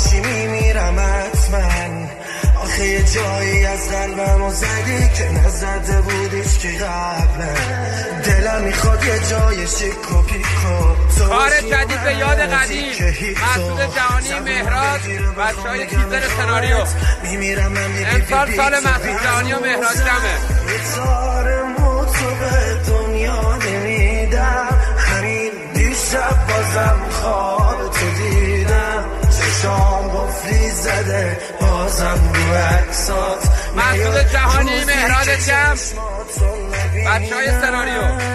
باشی میمیرم حتما. آخه یه جایی از قلبمو زدی که نزده بودیش که قبلا. دلم میخواد یه جای شیک و پیکو. کار جدید به یاد قدیم، محسود جهانی مهراد، بچهای تیزر سناریو. امسال سال محسود جهانی و مهراد جمعه. یه موتو به دنیا نمیدم. همین دیشب بازم خواب تو دیدم. چشام قفلی زده بازم رو عکسات. محسود جهانی مهراد جمع، بچهای سناریو.